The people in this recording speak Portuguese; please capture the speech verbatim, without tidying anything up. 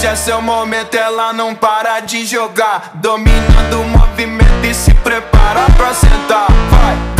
Hoje é seu momento, ela não para de jogar, dominando o movimento e se prepara pra sentar. Vai!